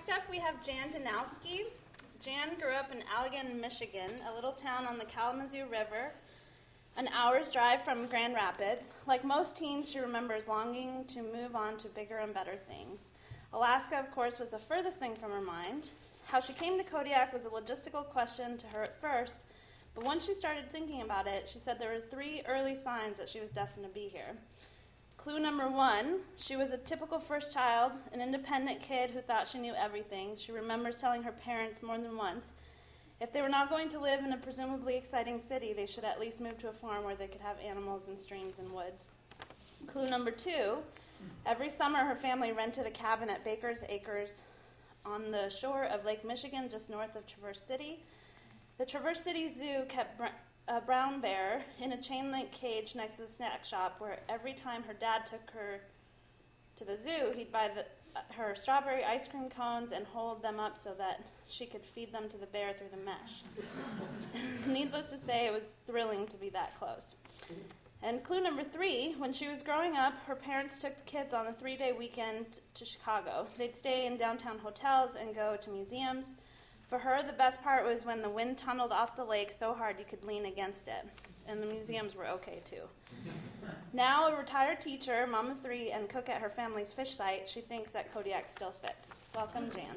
Next up, we have Jan Danowski. Jan grew up in Allegan, Michigan, a little town on the Kalamazoo River, an hour's drive from Grand Rapids. Like most teens, she remembers longing to move on to bigger and better things. Alaska, of course, was the furthest thing from her mind. How she came to Kodiak was a logistical question to her at first, but once she started thinking about it, she said there were 3 early signs that she was destined to be here. Clue number 1, she was a typical first child, an independent kid who thought she knew everything. She remembers telling her parents more than once, if they were not going to live in a presumably exciting city, they should at least move to a farm where they could have animals and streams and woods. Clue number 2, every summer her family rented a cabin at Baker's Acres on the shore of Lake Michigan, just north of Traverse City. The Traverse City Zoo kept a brown bear in a chain-link cage next to the snack shop, where every time her dad took her to the zoo, he'd buy her strawberry ice cream cones and hold them up so that she could feed them to the bear through the mesh. Needless to say, it was thrilling to be that close. And clue number 3, when she was growing up, her parents took the kids on a 3-day weekend to Chicago. They'd stay in downtown hotels and go to museums. For her, the best part was when the wind tunneled off the lake so hard you could lean against it. And the museums were okay, too. Now a retired teacher, mom of 3, and cook at her family's fish site, she thinks that Kodiak still fits. Welcome, Jan.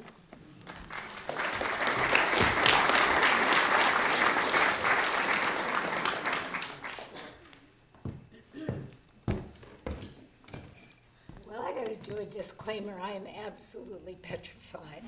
Well, I got to do a disclaimer. I am absolutely petrified.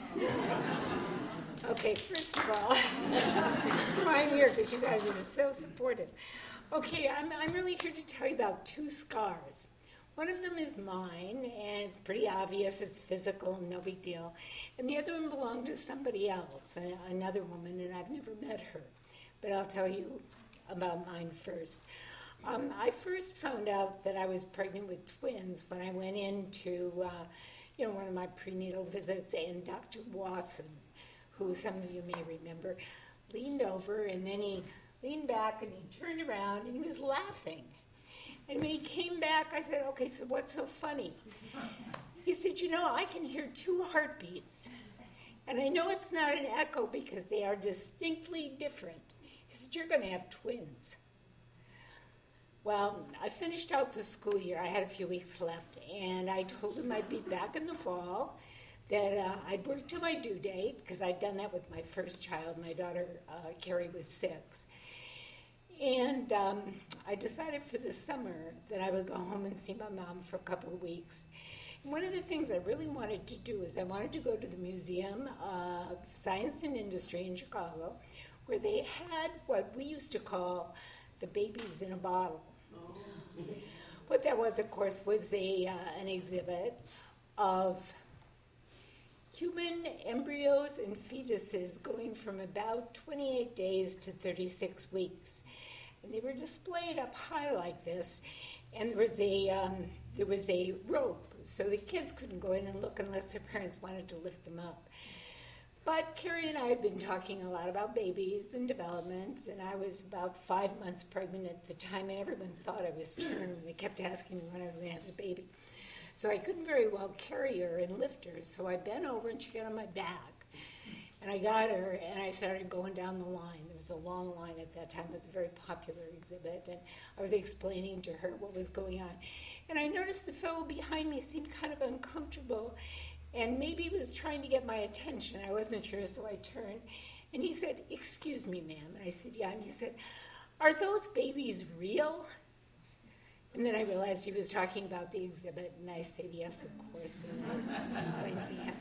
Okay, first of all, that's why I'm here, because you guys are so supportive. Okay, I'm really here to tell you about 2 scars. One of them is mine, and it's pretty obvious. It's physical, no big deal. And the other one belonged to somebody else, another woman, and I've never met her. But I'll tell you about mine first. I first found out that I was pregnant with twins when I went into one of my prenatal visits, and Dr. Wasson, who some of you may remember, leaned over, and then he leaned back, and he turned around, and he was laughing. And when he came back, I said, okay, so what's so funny? He said, I can hear 2 heartbeats, and I know it's not an echo because they are distinctly different. He said, you're going to have twins. Well, I finished out the school year. I had a few weeks left, and I told him I'd be back in the fall, that I'd work till my due date, because I'd done that with my first child. My daughter, Carrie, was 6. And I decided for the summer that I would go home and see my mom for a couple of weeks. And one of the things I really wanted to do is I wanted to go to the Museum of Science and Industry in Chicago, where they had what we used to call the babies in a bottle. Oh. What that was, of course, was an exhibit of human embryos and fetuses going from about 28 days to 36 weeks. And they were displayed up high like this, and there was a rope, so the kids couldn't go in and look unless their parents wanted to lift them up. But Carrie and I had been talking a lot about babies and development, and I was about 5 months pregnant at the time, and everyone thought I was term. They kept asking me when I was going to have a baby. So I couldn't very well carry her and lift her, so I bent over and she got on my back. And I got her, and I started going down the line. There was a long line at that time. It was a very popular exhibit, and I was explaining to her what was going on. And I noticed the fellow behind me seemed kind of uncomfortable, and maybe he was trying to get my attention. I wasn't sure, so I turned. And he said, "Excuse me, ma'am." And I said, "Yeah." And he said, "Are those babies real?" And then I realized he was talking about the exhibit, and I said, "Yes, of course." And I explained to him.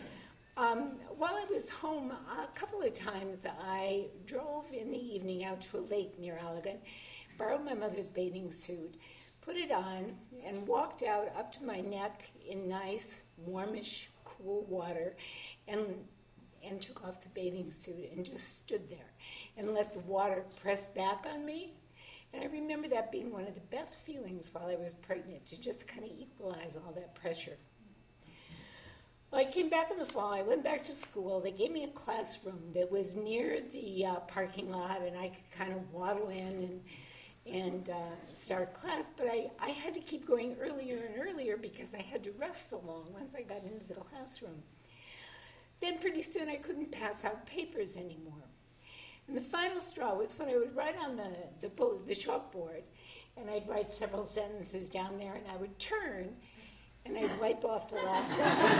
While I was home, a couple of times I drove in the evening out to a lake near Allegan, borrowed my mother's bathing suit, put it on, and walked out up to my neck in nice, warmish, cool water, and took off the bathing suit and just stood there and let the water press back on me. And I remember that being one of the best feelings while I was pregnant, to just kind of equalize all that pressure. Well, I came back in the fall. I went back to school. They gave me a classroom that was near the parking lot, and I could kind of waddle in and start class. But I had to keep going earlier and earlier because I had to rest so long once I got into the classroom. Then pretty soon I couldn't pass out papers anymore. And the final straw was when I would write on the chalkboard, and I'd write several sentences down there, and I would turn, and I'd wipe off the last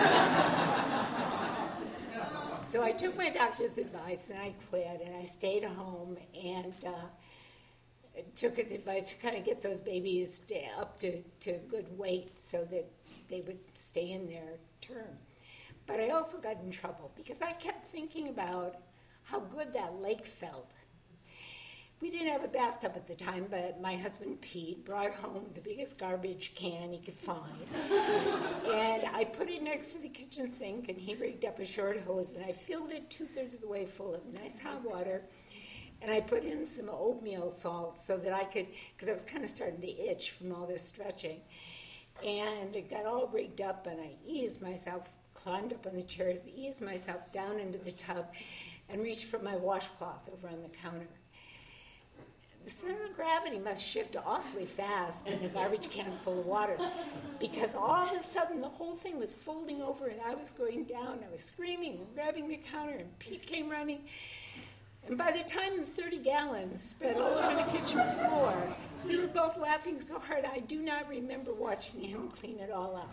sentence. So I took my doctor's advice, and I quit, and I stayed home, and took his advice to kind of get those babies up to good weight so that they would stay in their term. But I also got in trouble because I kept thinking about how good that lake felt. We didn't have a bathtub at the time, but my husband Pete brought home the biggest garbage can he could find. And I put it next to the kitchen sink, and he rigged up a short hose, and I filled it 2/3 of the way full of nice hot water. And I put in some oatmeal salt so that I could, because I was kind of starting to itch from all this stretching. And it got all rigged up, and I eased myself, climbed up on the chairs, eased myself down into the tub, and reached for my washcloth over on the counter. The center of gravity must shift awfully fast in a garbage can full of water, because all of a sudden the whole thing was folding over, and I was going down. I was screaming and grabbing the counter, and Pete came running. And by the time the 30 gallons spread all over the kitchen floor, we were both laughing so hard I do not remember watching him clean it all up.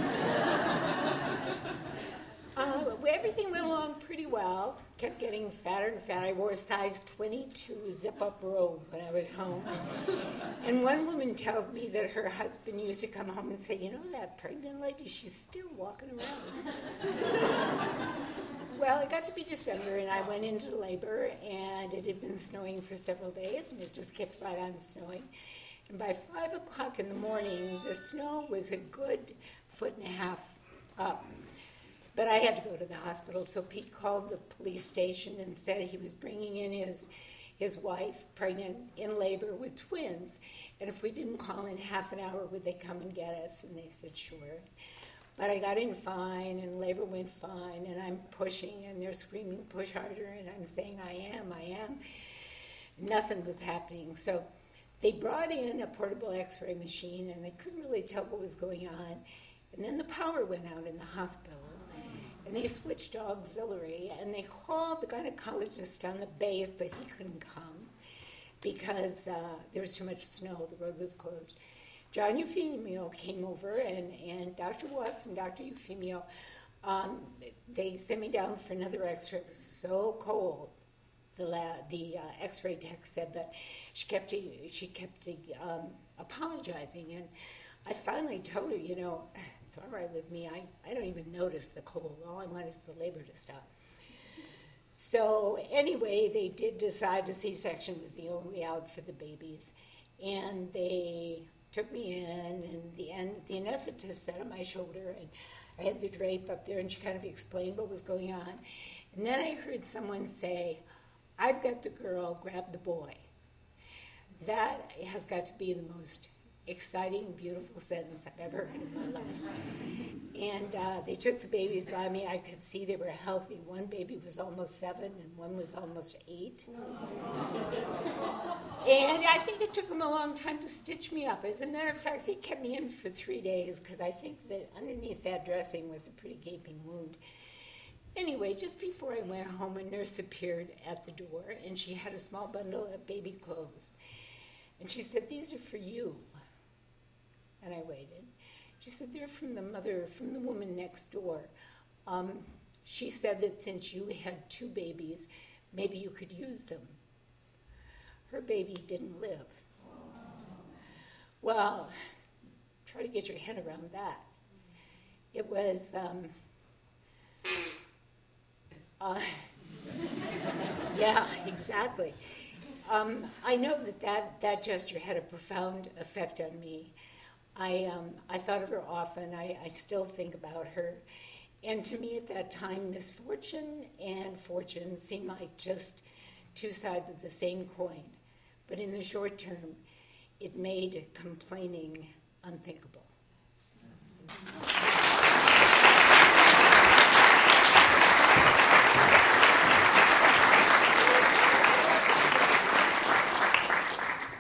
Everything went along pretty well, kept getting fatter and fatter. I wore a size 22 zip-up robe when I was home. And one woman tells me that her husband used to come home and say, you know, that pregnant lady, she's still walking around. Well, it got to be December, and I went into labor, and it had been snowing for several days, and it just kept right on snowing. And by 5 o'clock in the morning, the snow was a good 1.5 feet up. But I had to go to the hospital, so Pete called the police station and said he was bringing in his wife, pregnant, in labor with twins, and if we didn't call in half an hour, would they come and get us? And they said, sure. But I got in fine, and labor went fine, and I'm pushing, and they're screaming, push harder, and I'm saying, I am. Nothing was happening. So they brought in a portable x-ray machine, and they couldn't really tell what was going on. And then the power went out in the hospital, and they switched to auxiliary, and they called the gynecologist on the base, but he couldn't come because there was too much snow. The road was closed. John Euphemio came over, and Dr. Watts and Dr. Euphemio, they sent me down for another x-ray. It was so cold. The x-ray tech said that she kept apologizing, and I finally told her, you know, it's all right with me. I don't even notice the cold. All I want is the labor to stop. So anyway, they did decide a C-section was the only way out for the babies, and they took me in, and the anesthetist sat on my shoulder, and I had the drape up there, and she kind of explained what was going on. And then I heard someone say, I've got the girl, grab the boy. That has got to be the most exciting, beautiful sentence I've ever heard in my life. And they took the babies by me. I could see they were healthy. One baby was almost 7, and one was almost 8. And I think it took them a long time to stitch me up. As a matter of fact, they kept me in for 3 days because I think that underneath that dressing was a pretty gaping wound. Anyway, just before I went home, a nurse appeared at the door, and she had a small bundle of baby clothes. And she said, these are for you. And I waited. She said, they're from the woman next door. She said that since you had 2 babies, maybe you could use them. Her baby didn't live. Well, try to get your head around that. It was, yeah, exactly. I know that gesture had a profound effect on me. I thought of her often. I still think about her. And to me at that time, misfortune and fortune seemed like just 2 sides of the same coin. But in the short term, it made complaining unthinkable.